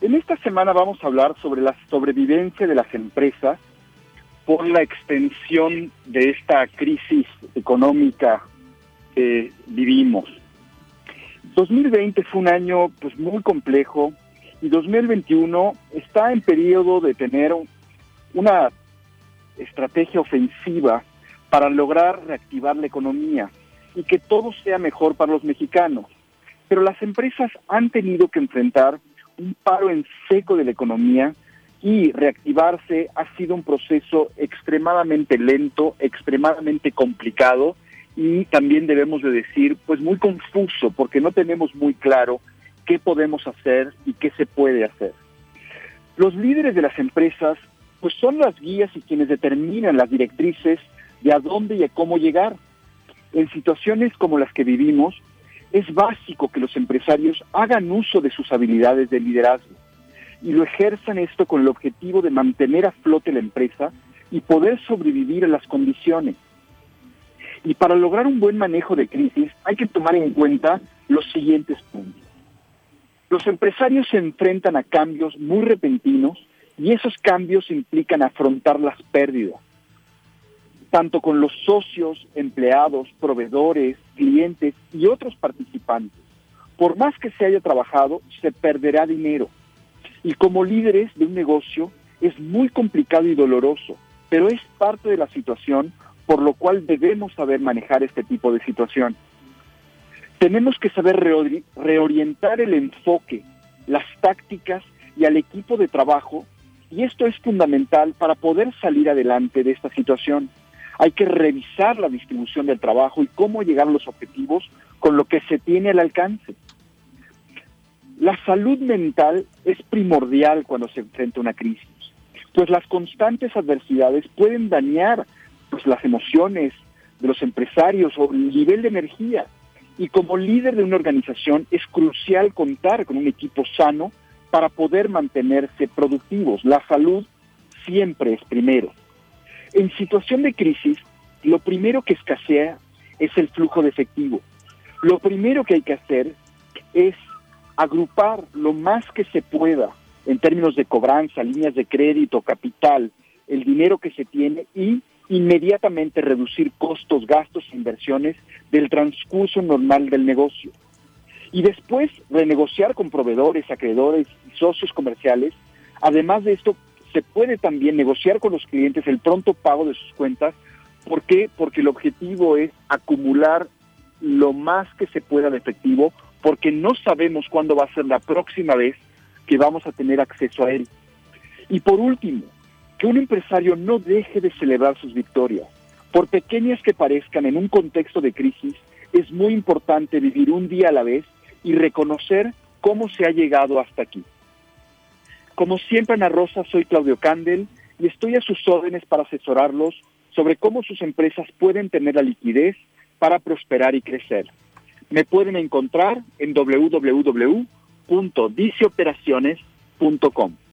En esta semana vamos a hablar sobre la sobrevivencia de las empresas por la extensión de esta crisis económica que vivimos. 2020 fue un año muy complejo y 2021 está en periodo de tener una estrategia ofensiva para lograr reactivar la economía y que todo sea mejor para los mexicanos. Pero las empresas han tenido que enfrentar un paro en seco de la economía y reactivarse ha sido un proceso extremadamente lento, extremadamente complicado y también debemos de decir, muy confuso, porque no tenemos muy claro qué podemos hacer y qué se puede hacer. Los líderes de las empresas son las guías y quienes determinan las directrices de a dónde y a cómo llegar. En situaciones como las que vivimos, es básico que los empresarios hagan uso de sus habilidades de liderazgo y lo ejerzan esto con el objetivo de mantener a flote la empresa y poder sobrevivir a las condiciones. Y para lograr un buen manejo de crisis hay que tomar en cuenta los siguientes puntos. Los empresarios se enfrentan a cambios muy repentinos y esos cambios implican afrontar las pérdidas, tanto con los socios, empleados, proveedores, clientes y otros participantes. Por más que se haya trabajado, se perderá dinero. Y como líderes de un negocio es muy complicado y doloroso, pero es parte de la situación, por lo cual debemos saber manejar este tipo de situación. Tenemos que saber reorientar el enfoque, las tácticas y al equipo de trabajo, y esto es fundamental para poder salir adelante de esta situación. Hay que revisar la distribución del trabajo y cómo llegar a los objetivos con lo que se tiene al alcance. La salud mental es primordial cuando se enfrenta una crisis, pues las constantes adversidades pueden dañar las emociones de los empresarios o el nivel de energía. Y como líder de una organización es crucial contar con un equipo sano para poder mantenerse productivos. La salud siempre es primero. En situación de crisis, lo primero que escasea es el flujo de efectivo. Lo primero que hay que hacer es agrupar lo más que se pueda en términos de cobranza, líneas de crédito, capital, el dinero que se tiene y inmediatamente reducir costos, gastos e inversiones del transcurso normal del negocio. Y después renegociar con proveedores, acreedores y socios comerciales. Además de esto, se puede también negociar con los clientes el pronto pago de sus cuentas. ¿Por qué? Porque el objetivo es acumular lo más que se pueda de efectivo, porque no sabemos cuándo va a ser la próxima vez que vamos a tener acceso a él. Y por último, que un empresario no deje de celebrar sus victorias. Por pequeñas que parezcan en un contexto de crisis, es muy importante vivir un día a la vez y reconocer cómo se ha llegado hasta aquí. Como siempre, Ana Rosa, soy Claudio Candel y estoy a sus órdenes para asesorarlos sobre cómo sus empresas pueden tener la liquidez para prosperar y crecer. Me pueden encontrar en www.diceoperaciones.com.